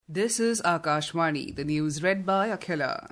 This is Akashvani, the news read by Akhila.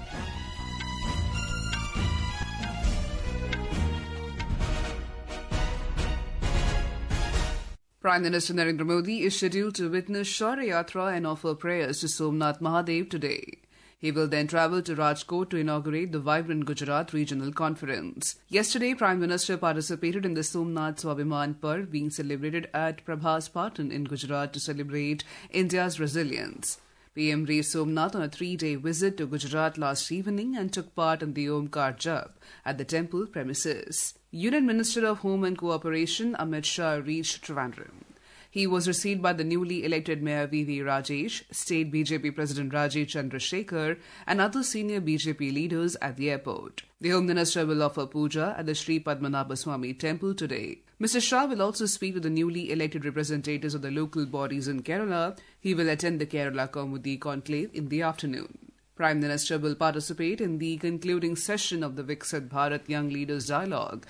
Prime Minister Narendra Modi is scheduled to witness Shaurya Yatra and offer prayers to Somnath Mahadev today. He will then travel to Rajkot to inaugurate the Vibrant Gujarat Regional Conference. Yesterday, Prime Minister participated in the Somnath Swabhiman Parv being celebrated at Prabhas Patan in Gujarat to celebrate India's resilience. PM reached Somnath on a 3-day visit to Gujarat last evening and took part in the Omkar Jap at the temple premises. Union Minister of Home and Cooperation Amit Shah reached Trivandrum. He was received by the newly elected Mayor V.V. Rajesh, State BJP President Rajiv Chandrasekhar and other senior BJP leaders at the airport. The Home Minister will offer puja at the Sri Padmanabha Swami Temple today. Mr. Shah will also speak to the newly elected representatives of the local bodies in Kerala. He will attend the Kerala Kaumudi conclave in the afternoon. Prime Minister will participate in the concluding session of the Viksit Bharat Young Leaders Dialogue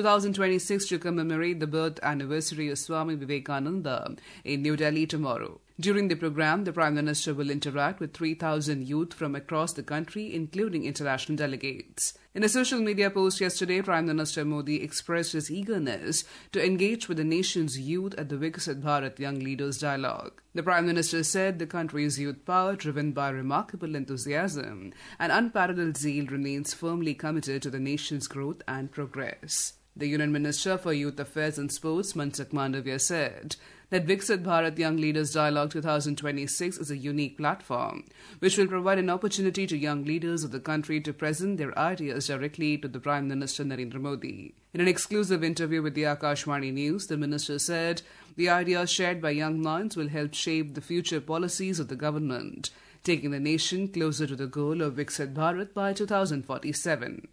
2026 to commemorate the birth anniversary of Swami Vivekananda in New Delhi tomorrow. During the program, the Prime Minister will interact with 3,000 youth from across the country, including international delegates. In a social media post yesterday, Prime Minister Modi expressed his eagerness to engage with the nation's youth at the Viksit Bharat Young Leaders Dialogue. The Prime Minister said the country's youth power, driven by remarkable enthusiasm and unparalleled zeal, remains firmly committed to the nation's growth and progress. The Union Minister for Youth Affairs and Sports, Mansukh Mandavia, said that Viksit Bharat Young Leaders Dialogue 2026 is a unique platform which will provide an opportunity to young leaders of the country to present their ideas directly to the Prime Minister Narendra Modi. In an exclusive interview with the Akashvani News, the Minister said the ideas shared by young minds will help shape the future policies of the government, taking the nation closer to the goal of Viksit Bharat by 2047.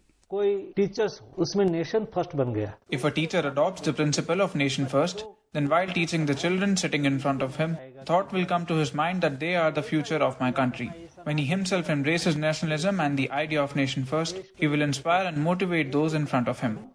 If a teacher adopts the principle of nation first, then while teaching the children sitting in front of him, thought will come to his mind that they are the future of my country. When he himself embraces nationalism and the idea of nation first, he will inspire and motivate those in front of him.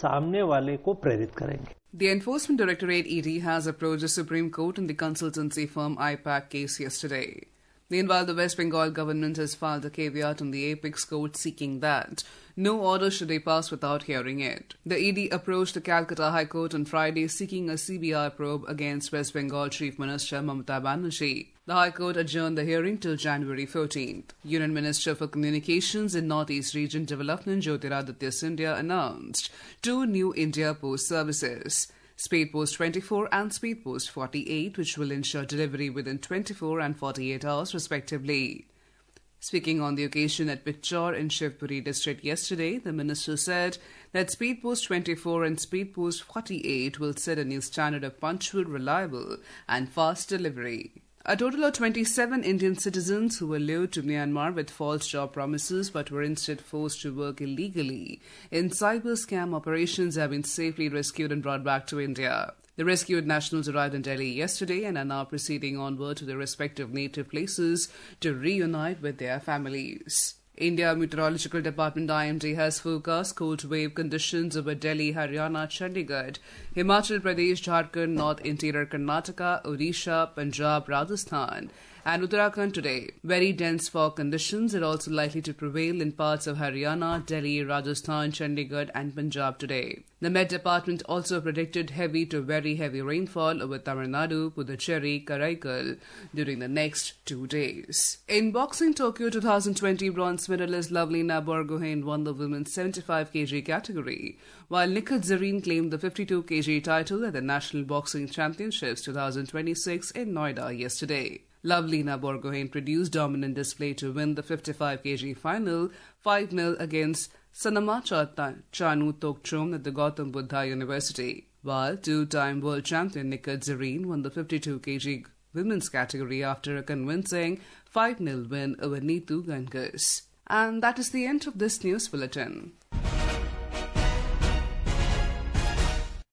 The Enforcement Directorate ED has approached the Supreme Court in the consultancy firm IPAC case yesterday. Meanwhile, the West Bengal government has filed a caveat on the Apex Court seeking that no order should be passed without hearing it. The ED approached the Calcutta High Court on Friday seeking a CBI probe against West Bengal Chief Minister Mamata Banerjee. The High Court adjourned the hearing till January 14th. Union Minister for Communications and Northeast Region Development Jyotiraditya Scindia announced 2 new India Post services, Speed Post 24 and Speed Post 48, which will ensure delivery within 24 and 48 hours respectively. Speaking on the occasion at Pichor in Shivpuri district yesterday, the minister said that Speed Post 24 and Speed Post 48 will set a new standard of punctual, reliable and fast delivery. A total of 27 Indian citizens who were lured to Myanmar with false job promises but were instead forced to work illegally in cyber scam operations have been safely rescued and brought back to India. The rescued nationals arrived in Delhi yesterday and are now proceeding onward to their respective native places to reunite with their families. India Meteorological Department IMD has forecast cold wave conditions over Delhi, Haryana, Chandigarh, Himachal Pradesh, Jharkhand, North Interior Karnataka, Odisha, Punjab, Rajasthan and Uttarakhand today. Very dense fog conditions are also likely to prevail in parts of Haryana, Delhi, Rajasthan, Chandigarh and Punjab today. The Met Department also predicted heavy to very heavy rainfall over Tamil Nadu, Puducherry, Karaikal during the next 2 days. In boxing, Tokyo 2020 bronze medalist Lovelina Borgohain won the women's 75 kg category, while Nikhat Zareen claimed the 52 kg title at the National Boxing Championships 2026 in Noida yesterday. Lovelina Borgohain produced dominant display to win the 55 kg final 5-0 against Sanamacha Chanu Tokchom at the Gautam Buddha University, while 2-time world champion Nikhat Zareen won the 52 kg women's category after a convincing 5-0 win over Neetu Gangas. And that is the end of this news bulletin.